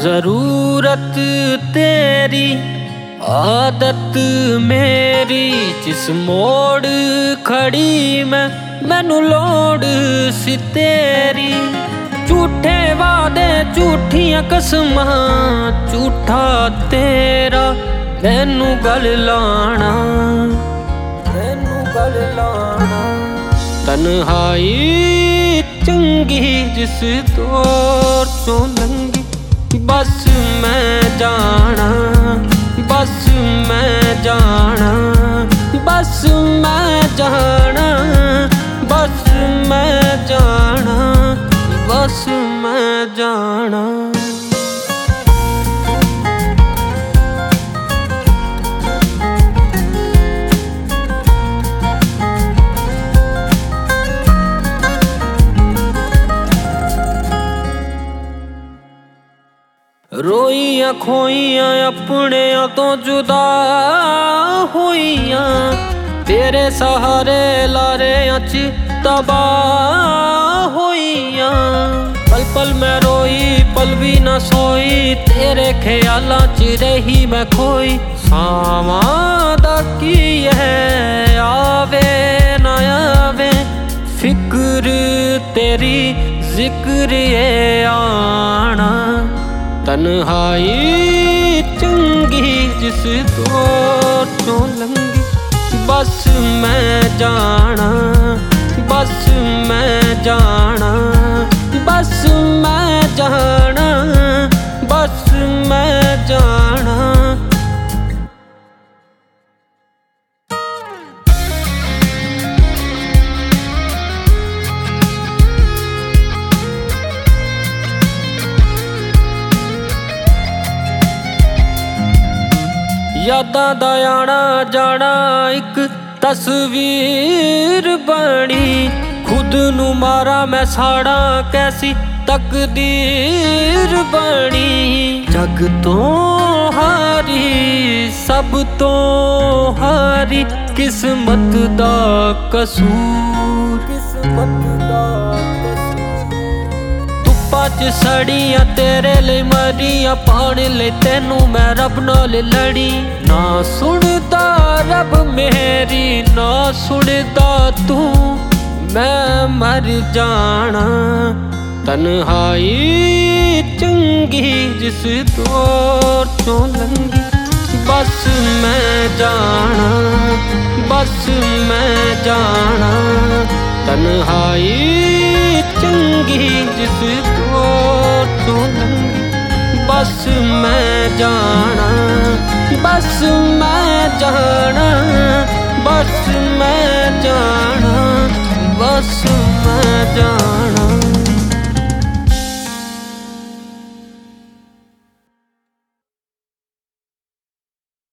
जरूरत तेरी आदत मेरी, जिस मोड़ खड़ी मैनू लोड़ सी तेरी। झूठे वादे झूठियां कसमां, झूठा तेरा मैनू गल लाना, मैनू गल लाना। तन्हाई चंगी जिस दौर चों लंघी, बस मैं जाना, बस मैं जाना, बस मैं जाना, बस मैं जाना, बस मैं जाना। रोइयां खोइयां अपनियां तो जुदा होइयां, तेरे सहारे लारेआं च तबाह होइयां। पल पल मैं रोई पल भी ना सोई, तेरे ख्यालां च रही मैं खोई। सावां दा की है आवे ना आवे, फिक्र तेरी जिक्र ये आना। तन्हाई चंगी जिस दौर चों लंघी, बस मैं जाना, बस मैं जाना, बस मैं जाना, बस मैं जाना। यादां दा आना जाना एक तस्वीर बनी, खुद नू मारा मैं साड़ा कैसी तकदीर बनी। जग तो हारी सब तो हारी, किस्मत दा कसूर, किस्मत दा कसूर। च सड़ियां तेरे लिए मरियां, पाने ले तेनू मैं रब नाल लड़ी। ना सुनदा रब मेरी ना सुनदा तू, मैं मर जाना। तन्हाई चंगी जिस दौर चों लंघी, बस मैं जाना, बस मैं जाना। तन्हाई चंगी जिस दौर चों लंघी, बस मैं जाना, बस मैं जाना, बस मैं जाना, बस मैं जाना।